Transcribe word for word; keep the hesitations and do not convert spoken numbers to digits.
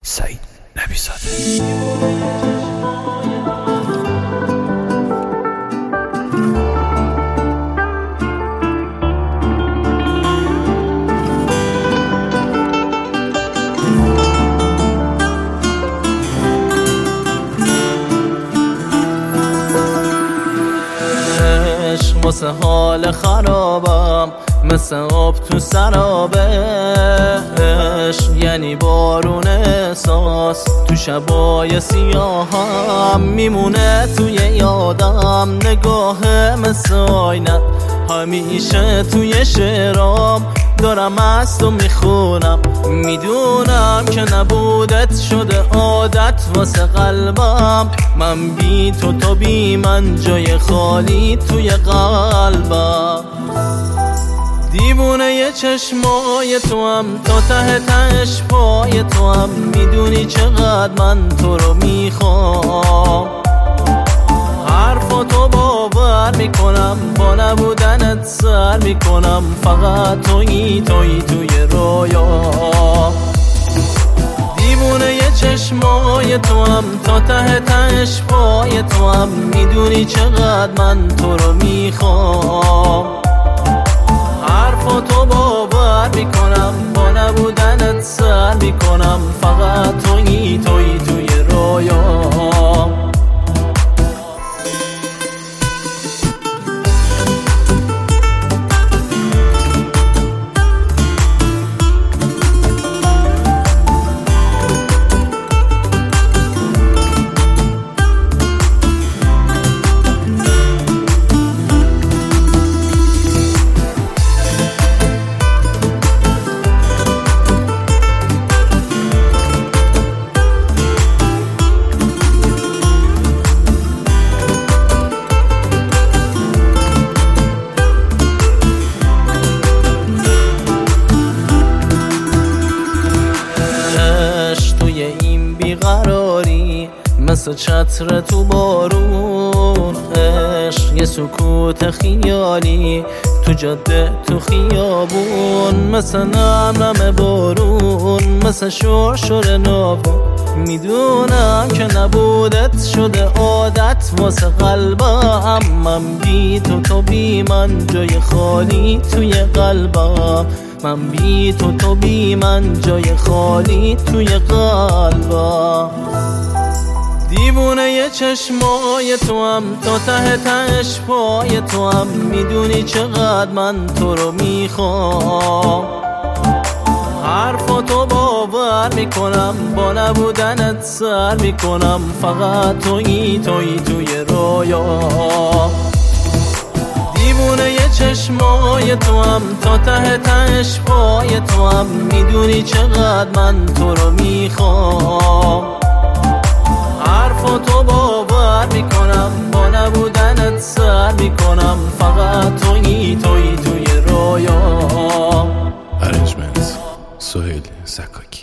سعید نبی‌زاده. واسه حال خرابم مثل آب تو سرابش، یعنی بارون احساس تو شبای سیاهم میمونه توی یادم. نگاه مثل آینه همیشه توی شعرام دارم از تو میخونم. میدونم که نبودت شده عادت واسه قلبم. من بی تو تو بی من جای خالی توی قلبم. دیوونه ی چشمای تو هم تا ته تهش پای تو هم. میدونی چقدر من تو رو میخوام. حرفاتو باور میکنم با نبودنت سر میکنم. فقط تویی تویی توی رویا. دیوونه ی چشمای تو هم تا ته تهش پای تو هم. میدونی چقدر من تو رو میخوام. حرفاتو باور میکنم با نبودنت سر میکنم. فقط تویی تویی توی رویا. بیقراری مثل چتر تو بارون. عشق یه سکوت خیالی تو جاده تو خیابون. مثل نم نم بارون مثل شور شور ناون. میدونم که نبودت شده عادت واسه قلبم. من بی تو تو بی من جای خالی توی قلبم. من بی تو تو بی من جای خالی توی قلبم. دیوونه ی چشمای تو هم تا ته تهش پای تو هم. میدونی چقدر من تو رو میخوام. حرفاتو باور میکنم با نبودنت سر میکنم. فقط تویی تویی توی رویا. دیوونه ی چشمای تو هم تا ته تهش پای تو هم. میدونی چقدر من تو رو میخوام. حرفاتو باور میکنم با نبودنت سر میکنم. فقط تویی تویی توی رویا. ارنجمنت سهیل سکاکی.